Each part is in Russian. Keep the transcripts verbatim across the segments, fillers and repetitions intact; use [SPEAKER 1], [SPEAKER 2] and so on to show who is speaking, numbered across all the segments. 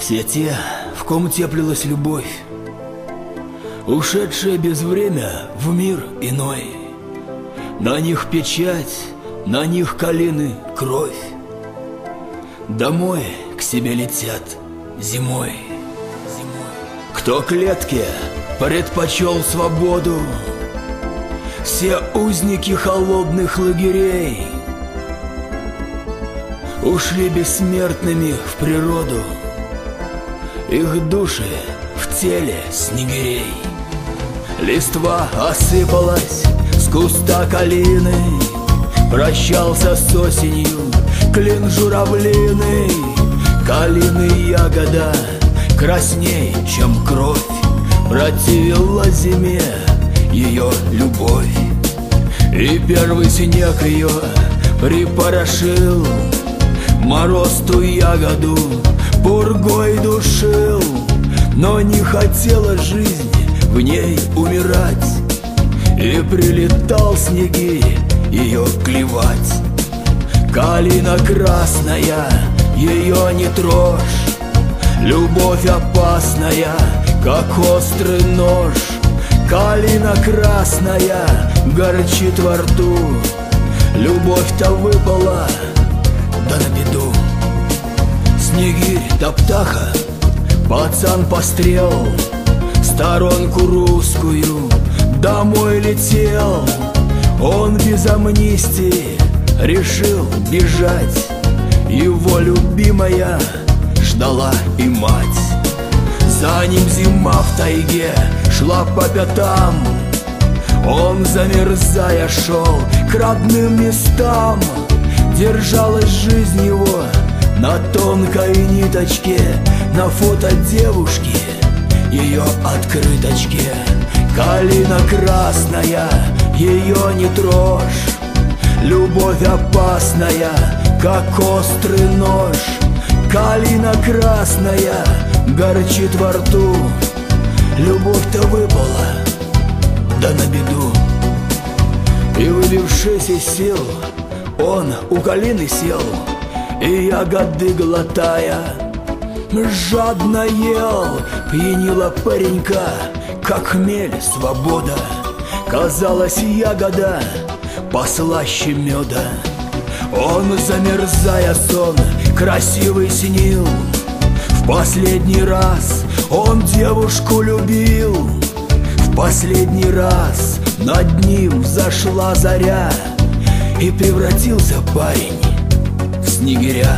[SPEAKER 1] Все те, в ком теплилась любовь, ушедшая без время в мир иной. На них печать, на них калины кровь. Домой к себе летят зимой. Кто клетке предпочел свободу, все узники холодных лагерей ушли бессмертными в природу, их души в теле снегирей. Листва осыпалась с куста калины, прощался с осенью клин журавлиный. Калины ягода красней, чем кровь, противила зиме ее любовь. И первый снег ее припорошил, мороз ту ягоду пургой душил. Но не хотела жизнь в ней умирать, и прилетал снеги ее клевать. Калина красная, ее не трожь, любовь опасная, как острый нож. Калина красная горчит во рту, любовь-то выпала, да на беду. Снегирь да птаха, пацан пострел, сторонку русскую домой летел. Он без амнистии решил бежать, его любимая ждала и мать. За ним зима в тайге шла по пятам, он, замерзая, шел к родным местам. Держалась жизнь его на тонкой ниточке, на фото девушки ее открыточке. Калина красная, ее не трожь, любовь опасная, как острый нож. Калина красная горчит во рту, любовь-то выпала, да на беду. И, выбившись из сил, он у калины сел, и ягоды глотая жадно ел. Пьянила паренька, как хмель, свобода. Казалась ягода послаще меда. Он, замерзая, сон красивый снил. В последний раз он девушку любил. В последний раз над ним зашла заря, и превратился парень в снегиря.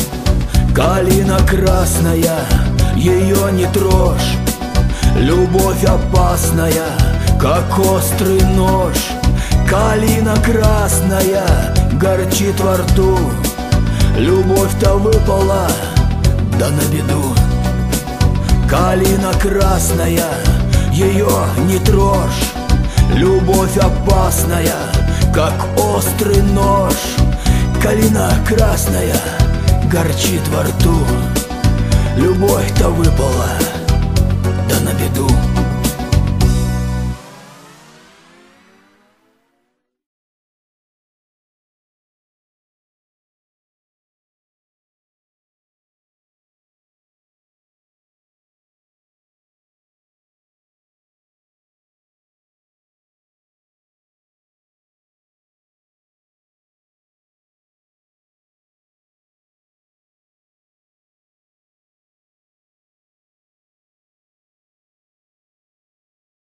[SPEAKER 1] Калина красная, ее не трожь, любовь опасная, как острый нож. Калина красная горчит во рту, любовь-то выпала, да на беду. Калина красная, ее не трожь, любовь опасная, как острый нож. Калина красная горчит во рту, любовь-то выпала, да на беду.